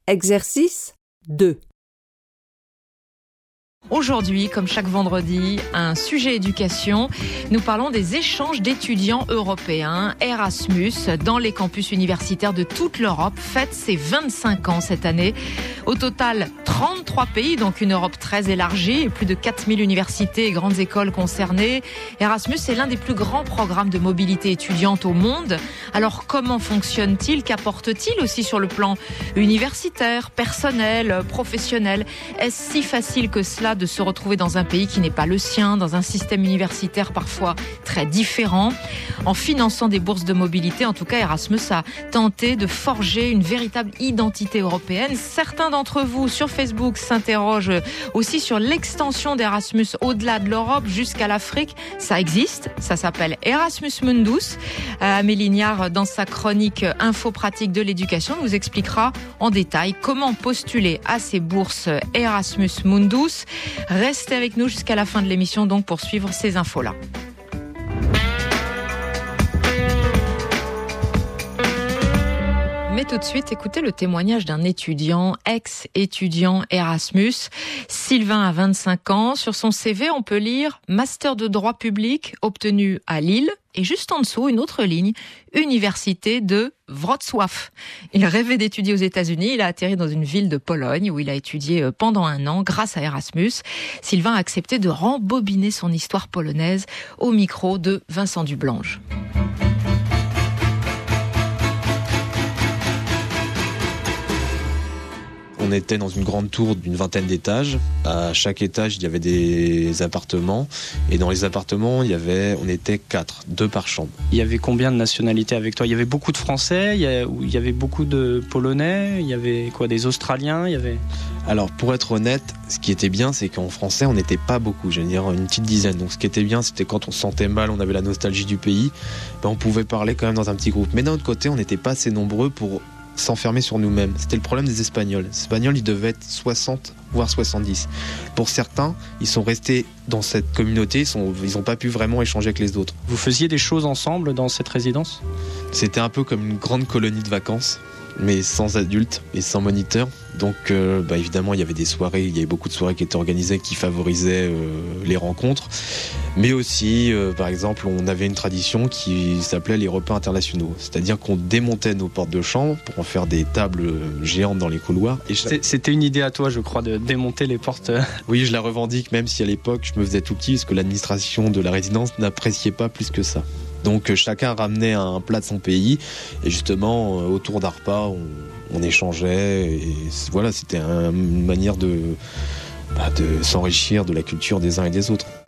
Exercice 2. Aujourd'hui, comme chaque vendredi, un sujet éducation. Nous parlons des échanges d'étudiants européens Erasmus dans les campus universitaires de toute l'Europe. Fête ses 25 ans cette année. Au total, 33 pays, donc une Europe très élargie et plus de 4000 universités et grandes écoles concernées. Erasmus est l'un des plus grands programmes de mobilité étudiante au monde. Alors comment fonctionne-t-il? Qu'apporte-t-il aussi sur le plan universitaire, personnel, professionnel? Est-ce si facile que cela de se retrouver dans un pays qui n'est pas le sien, dans un système universitaire parfois très différent? En finançant des bourses de mobilité, en tout cas, Erasmus a tenté de forger une véritable identité européenne. Certains d'entre vous sur Facebook s'interrogent aussi sur l'extension d'Erasmus au-delà de l'Europe jusqu'à l'Afrique. Ça existe, ça s'appelle Erasmus Mundus. Amélie Niard, dans sa chronique Info pratique de l'éducation, nous expliquera en détail comment postuler à ces bourses Erasmus Mundus. Restez avec nous jusqu'à la fin de l'émission donc pour suivre ces infos-là. Mais tout de suite, écoutez le témoignage d'un étudiant, ex-étudiant Erasmus. Sylvain a 25 ans. Sur son CV, on peut lire Master de droit public obtenu à Lille. Et juste en dessous, une autre ligne, Université de Wrocław. Il rêvait d'étudier aux États-Unis. Il a atterri dans une ville de Pologne où il a étudié pendant 1 an grâce à Erasmus. Sylvain a accepté de rembobiner son histoire polonaise au micro de Vincent Dublange. On était dans une grande tour d'une 20aine d'étages. À chaque étage, il y avait des appartements. Et dans les appartements, on était 4, 2 par chambre. Il y avait combien de nationalités avec toi? Il y avait beaucoup de Français, il y avait beaucoup de Polonais, il y avait quoi, des Australiens, Alors, pour être honnête, ce qui était bien, c'est qu'en français, on n'était pas beaucoup, j'allais dire une petite dizaine. Donc, ce qui était bien, c'était quand on se sentait mal, on avait la nostalgie du pays, on pouvait parler quand même dans un petit groupe. Mais d'un autre côté, on n'était pas assez nombreux pour s'enfermer sur nous-mêmes. C'était le problème des Espagnols. Les Espagnols, ils devaient être 60, voire 70. Pour certains, ils sont restés dans cette communauté, ils n'ont pas pu vraiment échanger avec les autres. Vous faisiez des choses ensemble dans cette résidence? C'était un peu comme une grande colonie de vacances, mais sans adultes et sans moniteurs. Donc évidemment, il y avait des soirées, il y avait beaucoup de soirées qui étaient organisées qui favorisaient les rencontres. Mais aussi, par exemple, on avait une tradition qui s'appelait les repas internationaux. C'est-à-dire qu'on démontait nos portes de chambre pour en faire des tables géantes dans les couloirs. Et C'était une idée à toi, je crois, de démonter les portes. Oui, je la revendique, même si à l'époque, je me faisais tout petit, parce que l'administration de la résidence n'appréciait pas plus que ça. Donc chacun ramenait un plat de son pays et justement autour d'un repas on échangeait et voilà, c'était une manière de s'enrichir de la culture des uns et des autres.